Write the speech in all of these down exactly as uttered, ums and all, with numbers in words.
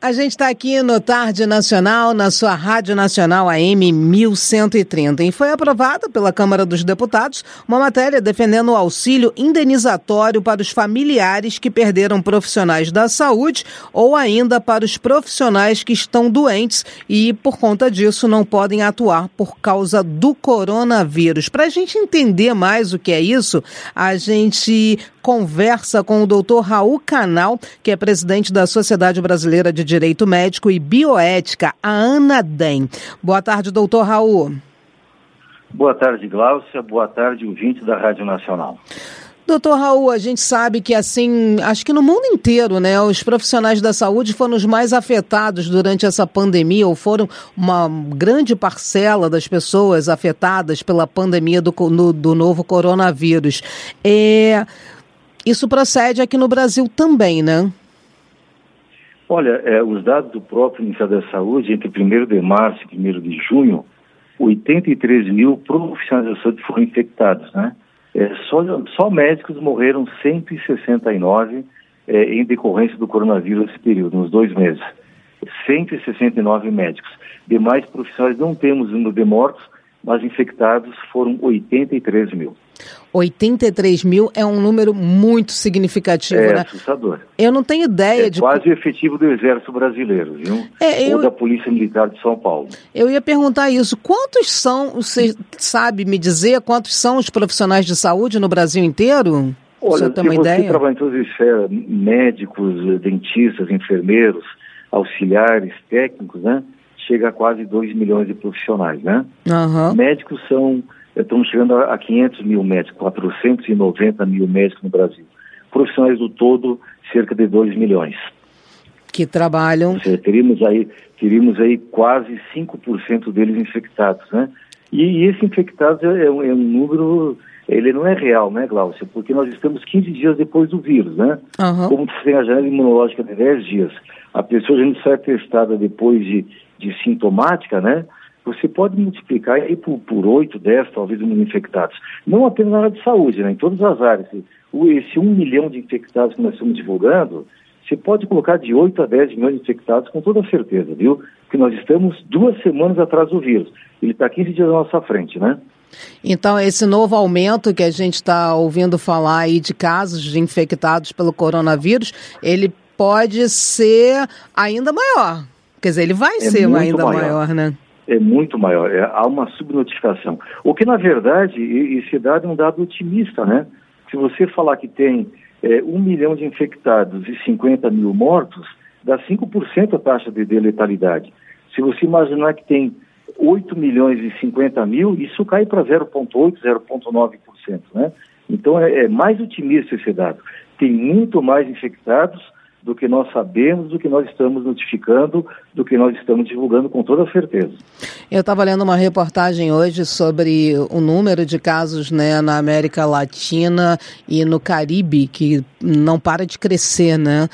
A gente está aqui no Tarde Nacional, na sua Rádio Nacional A M mil cento e trinta, e foi aprovada pela Câmara dos Deputados uma matéria defendendo o auxílio indenizatório para os familiares que perderam profissionais da saúde ou ainda para os profissionais que estão doentes e, por conta disso, não podem atuar por causa do coronavírus. Para a gente entender mais o que é isso, a gente conversa com o doutor Raul Canal, que é presidente da Sociedade Brasileira de Direito Médico e Bioética, a ANADEM. Boa tarde, doutor Raul. Boa tarde, Gláucia. Boa tarde, ouvinte da Rádio Nacional. Doutor Raul, a gente sabe que, assim, acho que no mundo inteiro, né, os profissionais da saúde foram os mais afetados durante essa pandemia, ou foram uma grande parcela das pessoas afetadas pela pandemia do, no, do novo coronavírus. É... Isso procede aqui no Brasil também, né? Olha, é, os dados do próprio Ministério da Saúde, entre primeiro de março e primeiro de junho, oitenta e três mil profissionais da saúde foram infectados, né? É, só, só médicos morreram cento e sessenta e nove é, em decorrência do coronavírus nesse período, nos dois meses. cento e sessenta e nove médicos. Demais profissionais não temos número de mortos, mas infectados foram oitenta e três mil. oitenta e três mil é um número muito significativo, é, né? É assustador. Eu não tenho ideia é de... É quase o efetivo do Exército Brasileiro, viu? É, eu... Ou da Polícia Militar de São Paulo. Eu ia perguntar isso. Quantos são, você sabe me dizer, quantos são os profissionais de saúde no Brasil inteiro? Olha, você tem uma se você ideia? trabalha em todas as esferas, médicos, dentistas, enfermeiros, auxiliares, técnicos, né? Chega a quase dois milhões de profissionais, né? Uhum. Médicos são... Estamos chegando a quinhentos mil médicos, quatrocentos e noventa mil médicos no Brasil. Profissionais do todo, cerca de dois milhões. Que trabalham... Ou seja, teríamos aí, teríamos aí quase cinco por cento deles infectados, né? E, e esse infectados é, é, um, é um número... Ele não é real, né, Gláucia? Porque nós estamos quinze dias depois do vírus, né? Uhum. Como você tem a janela imunológica de dez dias, a pessoa, a gente sai testada depois de, de sintomática, né? Você pode multiplicar aí por, por oito, dez, talvez, mil infectados. Não apenas na área de saúde, né? Em todas as áreas. Esse um milhão de infectados que nós estamos divulgando, você pode colocar de oito a dez milhões de infectados com toda certeza, viu? Porque nós estamos duas semanas atrás do vírus. Ele está quinze dias à nossa frente, né? Então, esse novo aumento que a gente está ouvindo falar aí de casos de infectados pelo coronavírus, ele pode ser ainda maior. Quer dizer, ele vai é ser ainda maior, maior, né? É muito maior, é, há uma subnotificação. O que, na verdade, esse dado é um dado otimista, né? Se você falar que tem é, um milhão de infectados e cinquenta mil mortos, dá cinco por cento a taxa de, de letalidade. Se você imaginar que tem oito milhões e cinquenta mil, isso cai para zero vírgula oito, zero vírgula nove por cento, né? Então, é, é mais otimista esse dado. Tem muito mais infectados do que nós sabemos, do que nós estamos notificando, do que nós estamos divulgando com toda certeza. Eu estava lendo uma reportagem hoje sobre o número de casos, né, na América Latina e no Caribe, que não para de crescer, né?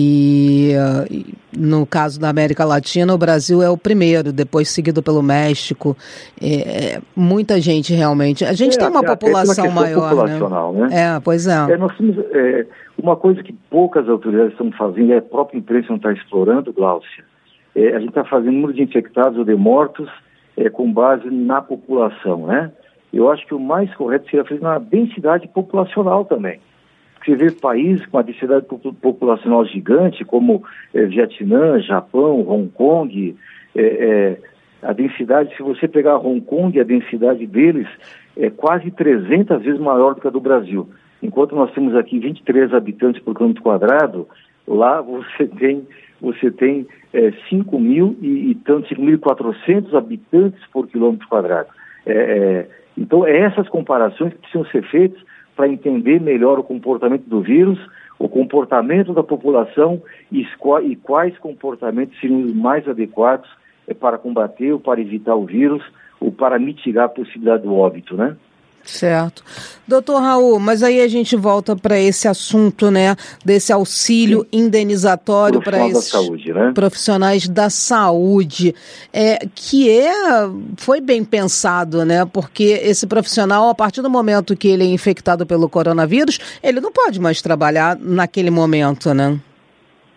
E uh, no caso da América Latina, o Brasil é o primeiro, depois seguido pelo México. É, é, muita gente realmente. A gente é, tem uma população maior, populacional, né? né? É, pois é. é nós temos, é uma coisa que poucas autoridades estão fazendo, e a própria imprensa não está explorando, Gláucia, é, a gente está fazendo número de infectados ou de mortos é, com base na população, né? Eu acho que o mais correto seria fazer na densidade populacional também. Você vê países com uma densidade populacional gigante, como é, Vietnã, Japão, Hong Kong, é, é, a densidade, se você pegar Hong Kong, a densidade deles é quase trezentas vezes maior do que a do Brasil. Enquanto nós temos aqui vinte e três habitantes por quilômetro quadrado, lá você tem, você tem é, cinco mil e, e tanto, cinco mil e quatrocentos habitantes por quilômetro quadrado. É, é, então, é essas comparações que precisam ser feitas para entender melhor o comportamento do vírus, o comportamento da população e, e quais comportamentos seriam os mais adequados é, para combater ou para evitar o vírus ou para mitigar a possibilidade do óbito, né? Certo. Doutor Raul, mas aí a gente volta para esse assunto, né, desse auxílio Sim. indenizatório para esses saúde, né? profissionais da saúde, é, que é, foi bem pensado, né, porque esse profissional, a partir do momento que ele é infectado pelo coronavírus, ele não pode mais trabalhar naquele momento, né?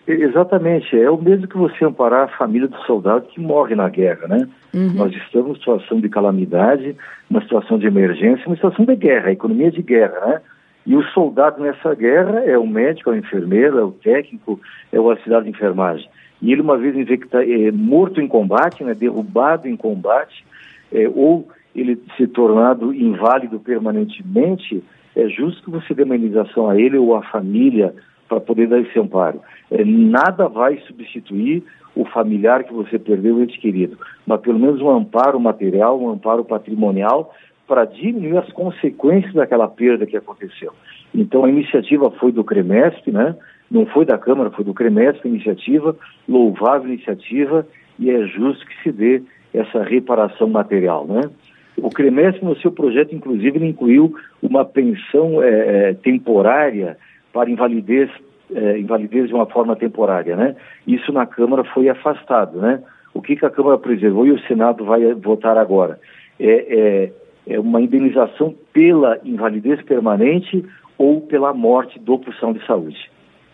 Exatamente, é o mesmo que você amparar a família do soldado que morre na guerra, né? Uhum. Nós estamos em situação de calamidade, uma situação de emergência, uma situação de guerra, a economia de guerra, né? E o soldado nessa guerra é o médico, é o enfermeiro, é o técnico, é o auxiliar de enfermagem. E ele, uma vez infecta, é, morto em combate, né, derrubado em combate, é, ou ele se tornado inválido permanentemente, é justo que você dê uma indenização a ele ou à família para poder dar esse amparo. É, nada vai substituir o familiar que você perdeu, o ente querido, mas pelo menos um amparo material, um amparo patrimonial para diminuir as consequências daquela perda que aconteceu. Então a iniciativa foi do CREMESP, né? Não foi da Câmara, foi do CREMESP a iniciativa, louvável iniciativa, e é justo que se dê essa reparação material, né? O CREMESP, no seu projeto, inclusive, ele incluiu uma pensão é, temporária para invalidez, é, invalidez de uma forma temporária, né? Isso na Câmara foi afastado, né? O que, que a Câmara preservou e o Senado vai votar agora? É, é, é uma indenização pela invalidez permanente ou pela morte do profissional de saúde.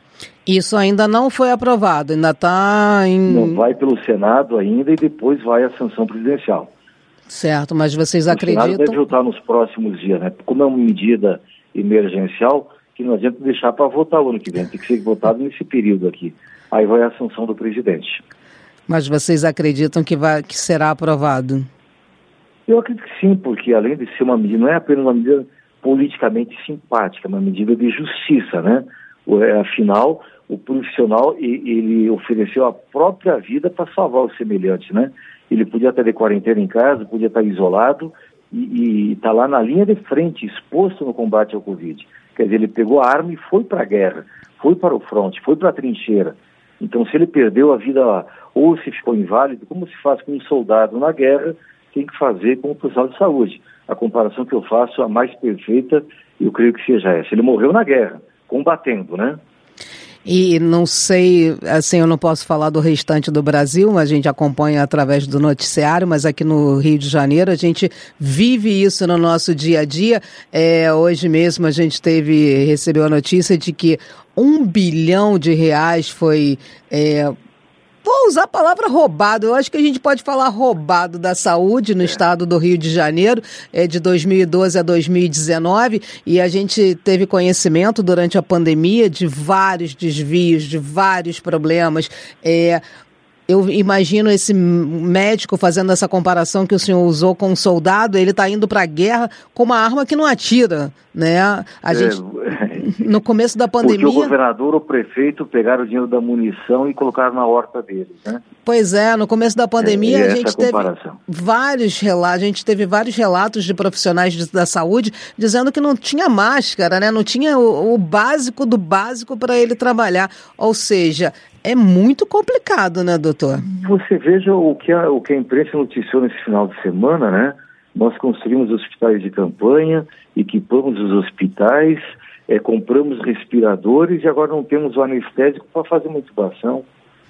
Isso ainda não foi aprovado, ainda está em... Não vai pelo Senado ainda e depois vai à sanção presidencial. Certo, mas vocês o acreditam... O Senado deve votar nos próximos dias, né? Como é uma medida emergencial, que não adianta deixar para votar o ano que vem, tem que ser votado nesse período aqui. Aí vai a sanção do presidente. Mas vocês acreditam que, vai, que será aprovado? Eu acredito que sim, porque além de ser uma medida, não é apenas uma medida politicamente simpática, é uma medida de justiça, né? Afinal, o profissional, ele ofereceu a própria vida para salvar o semelhante, né? Ele podia estar de quarentena em casa, podia estar isolado e está lá na linha de frente, exposto no combate ao Covid. Quer dizer, ele pegou a arma e foi para a guerra, foi para o fronte, foi para a trincheira. Então, se ele perdeu a vida lá, ou se ficou inválido, como se faz com um soldado na guerra, tem que fazer com o profissional de saúde. A comparação que eu faço, a mais perfeita, eu creio que seja essa. Ele morreu na guerra, combatendo, né? E não sei, assim, eu não posso falar do restante do Brasil, a gente acompanha através do noticiário, mas aqui no Rio de Janeiro a gente vive isso no nosso dia a dia. É, hoje mesmo a gente teve, recebeu a notícia de que um bilhão de reais foi... É, vou usar a palavra roubado, eu acho que a gente pode falar roubado da saúde no estado do Rio de Janeiro, é, de dois mil e doze a dois mil e dezenove, e a gente teve conhecimento durante a pandemia de vários desvios, de vários problemas. É, eu imagino esse médico fazendo essa comparação que o senhor usou com um soldado, ele está indo para a guerra com uma arma que não atira, né? A gente... É... No começo da pandemia... Porque o governador, o prefeito pegaram o dinheiro da munição e colocaram na horta deles, né? Pois é, no começo da pandemia é, a gente teve vários relatos, a gente teve vários relatos de profissionais de, da saúde dizendo que não tinha máscara, né? Não tinha o, o básico do básico para ele trabalhar. Ou seja, é muito complicado, né, doutor? Você veja o que a, o que a imprensa noticiou nesse final de semana, né? Nós construímos hospitais de campanha, equipamos os hospitais, É, compramos respiradores e agora não temos o anestésico para fazer uma intubação.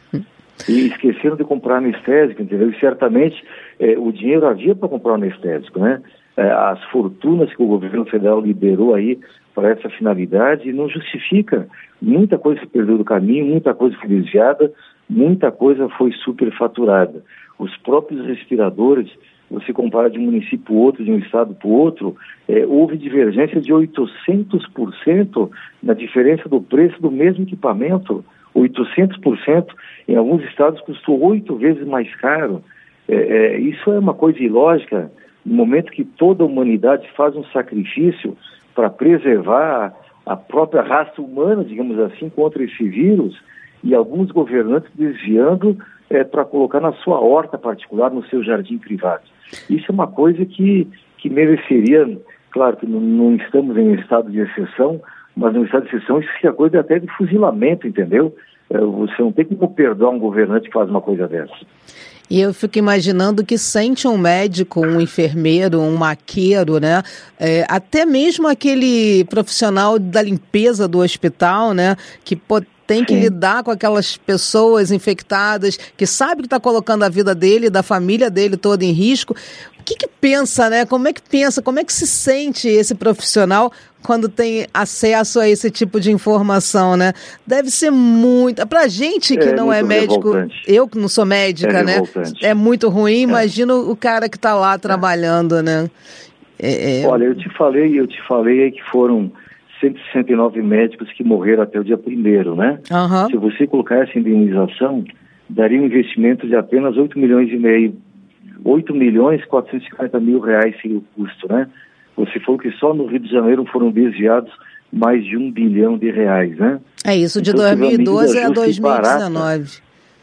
E esqueceram de comprar anestésico, entendeu? E certamente é, o dinheiro havia para comprar o anestésico, né? É, as fortunas que o governo federal liberou aí para essa finalidade não justifica. Muita coisa se perdeu do caminho, muita coisa foi desviada, muita coisa foi superfaturada. Os próprios respiradores, você compara de um município para o outro, de um estado para o outro, é, houve divergência de oitocentos por cento na diferença do preço do mesmo equipamento. oitocentos por cento, em alguns estados custou oito vezes mais caro. É, é, isso é uma coisa ilógica, no momento que toda a humanidade faz um sacrifício para preservar a própria raça humana, digamos assim, contra esse vírus, e alguns governantes desviando é, para colocar na sua horta particular, no seu jardim privado. Isso é uma coisa que, que mereceria, claro que não, não estamos em estado de exceção, mas no estado de exceção isso é coisa até de fuzilamento, entendeu? É, você não tem como perdoar um governante que faz uma coisa dessa. E eu fico imaginando que sente um médico, um enfermeiro, um maqueiro, né? É, até mesmo aquele profissional da limpeza do hospital, né? Que pode tem que Sim. lidar com aquelas pessoas infectadas, que sabe que está colocando a vida dele e da família dele toda em risco. O que que pensa, né? Como é que pensa, como é que se sente esse profissional quando tem acesso a esse tipo de informação, né? Deve ser muito... Pra gente que é não é médico, revoltante. Eu que não sou médica, é né? Revoltante. É muito ruim, imagina é. o cara que está lá trabalhando, é. né? É, é... Olha, eu te falei, eu te falei aí que foram cento e sessenta e nove médicos que morreram até o dia primeiro, né? Uhum. Se você colocar essa indenização, daria um investimento de apenas oito milhões e meio. oito milhões e quatrocentos e cinquenta mil reais seria o custo, né? Você falou que só no Rio de Janeiro foram desviados mais de um bilhão de reais, né? É isso, de então, dois mil e doze a dois mil e dezenove.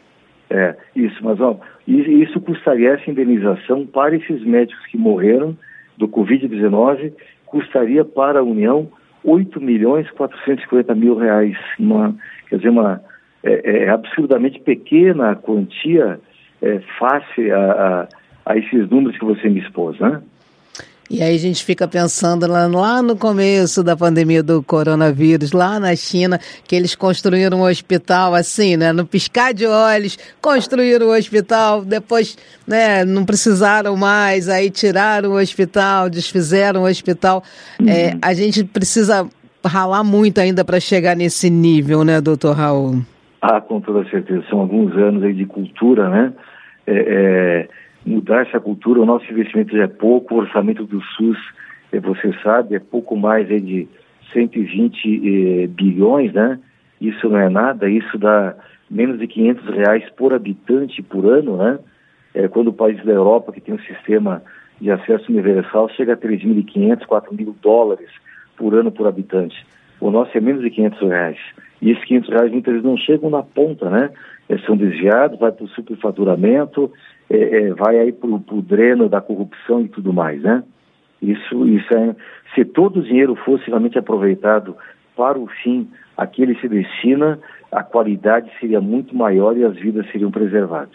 É, isso, mas ó, isso custaria, essa indenização para esses médicos que morreram do covid dezenove, custaria para a União oito milhões e quatrocentos e cinquenta mil reais. Uma, quer dizer, uma é, é absurdamente pequena quantia, é, face a, a, a esses números que você me expôs, né? E aí a gente fica pensando lá, lá no começo da pandemia do coronavírus, lá na China, que eles construíram um hospital assim, né? No piscar de olhos, construíram o hospital, depois, né, não precisaram mais, aí tiraram o hospital, desfizeram o hospital. Uhum. É, a gente precisa ralar muito ainda para chegar nesse nível, né, doutor Raul? Ah, com toda certeza. São alguns anos aí de cultura, né? É... é... mudar essa cultura. O nosso investimento já é pouco, o orçamento do SUS, você sabe, é pouco mais aí de cento e vinte eh, bilhões, né? Isso não é nada, isso dá menos de quinhentos reais por habitante por ano, né? É, quando o país da Europa, que tem um sistema de acesso universal, chega a três mil e quinhentos, quatro mil dólares por ano por habitante. O nosso é menos de quinhentos reais. E esses quinhentos reais muitas vezes não chegam na ponta, né? É, são desviados, vai para o superfaturamento, é, é, vai aí para o dreno da corrupção e tudo mais, né? Isso, isso é... Se todo o dinheiro fosse realmente aproveitado para o fim a que ele se destina, a qualidade seria muito maior e as vidas seriam preservadas.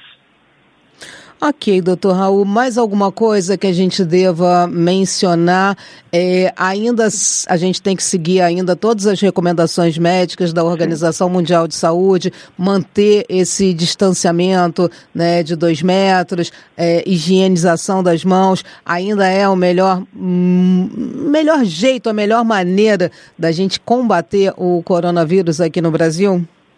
Ok, doutor Raul, mais alguma coisa que a gente deva mencionar? É, ainda a gente tem que seguir ainda todas as recomendações médicas da Organização Sim. Mundial de Saúde, manter esse distanciamento, né, de dois metros, é, higienização das mãos, ainda é o melhor, hum, melhor jeito, a melhor maneira da gente combater o coronavírus aqui no Brasil?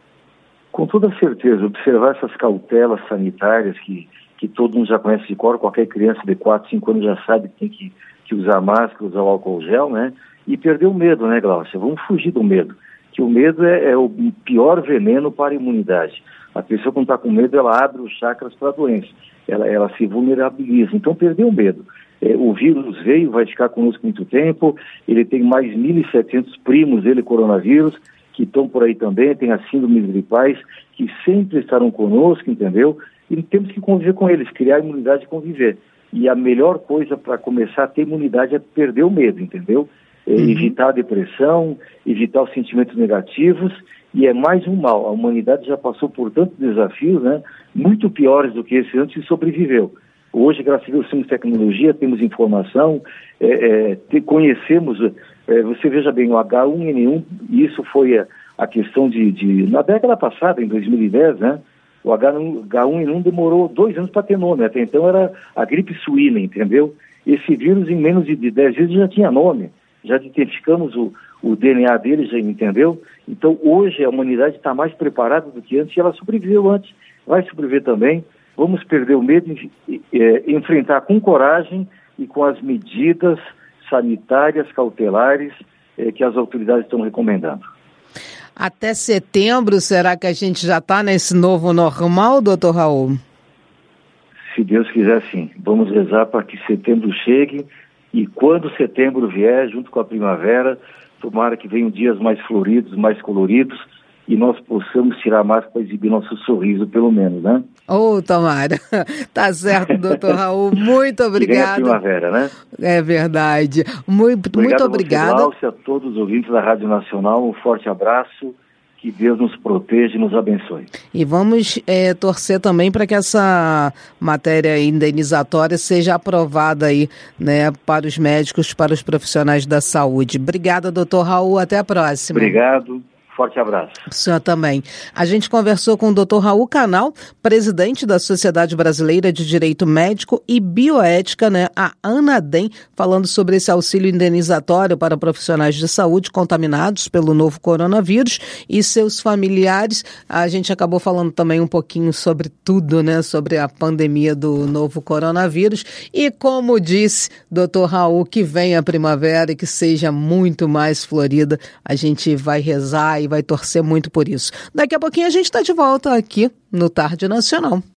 Com toda certeza, observar essas cautelas sanitárias que que todo mundo já conhece de cor, qualquer criança de quatro, cinco anos já sabe que tem que, que usar máscara, usar o álcool gel, né? E perder o medo, né, Glaucia? Vamos fugir do medo, que o medo é, é o pior veneno para a imunidade. A pessoa, quando está com medo, ela abre os chakras para a doença, ela, ela se vulnerabiliza. Então, perder o medo. É, o vírus veio, vai ficar conosco muito tempo, ele tem mais mil e setecentos primos dele, coronavírus, que estão por aí também, tem as síndromes gripais, que sempre estarão conosco, entendeu? E temos que conviver com eles, criar imunidade e conviver. E a melhor coisa para começar a ter imunidade é perder o medo, entendeu? É uhum. Evitar a depressão, evitar os sentimentos negativos, e é mais um mal. A humanidade já passou por tantos desafios, né? Muito piores do que esse antes e sobreviveu. Hoje, graças a Deus, temos tecnologia, temos informação, é, é, te, conhecemos, é, você veja bem, o agá um ene um, isso foi a, a questão de, de, na década passada, em dois mil e dez, né? O agá um ene um demorou dois anos para ter nome, até então era a gripe suína, entendeu? Esse vírus, em menos de dez dias, já tinha nome, já identificamos o, o dê ene á dele, já entendeu? Então, hoje, a humanidade está mais preparada do que antes, e ela sobreviveu antes, vai sobreviver também. Vamos perder o medo e é, enfrentar com coragem e com as medidas sanitárias, cautelares, é, que as autoridades estão recomendando. Até setembro, será que a gente já está nesse novo normal, doutor Raul? Se Deus quiser, sim. Vamos rezar para que setembro chegue, e quando setembro vier, junto com a primavera, tomara que venham dias mais floridos, mais coloridos, e nós possamos tirar a máscara para exibir nosso sorriso, pelo menos, né? Ô, oh, tomara. Tá certo, doutor Raul. Muito obrigado. Que vem a primavera, né? É verdade. Muito obrigado. Muito obrigada. Glaucia, a todos os ouvintes da Rádio Nacional, um forte abraço. Que Deus nos proteja e nos abençoe. E vamos é, torcer também para que essa matéria indenizatória seja aprovada aí, né, para os médicos, para os profissionais da saúde. Obrigada, doutor Raul. Até a próxima. Obrigado. Forte abraço. O senhor também. A gente conversou com o doutor Raul Canal, presidente da Sociedade Brasileira de Direito Médico e Bioética, né, a ANADEM, falando sobre esse auxílio indenizatório para profissionais de saúde contaminados pelo novo coronavírus e seus familiares. A gente acabou falando também um pouquinho sobre tudo, né, sobre a pandemia do novo coronavírus. E como disse doutor Raul, que venha a primavera e que seja muito mais florida. A gente vai rezar e vai torcer muito por isso. Daqui a pouquinho a gente está de volta aqui no Tarde Nacional.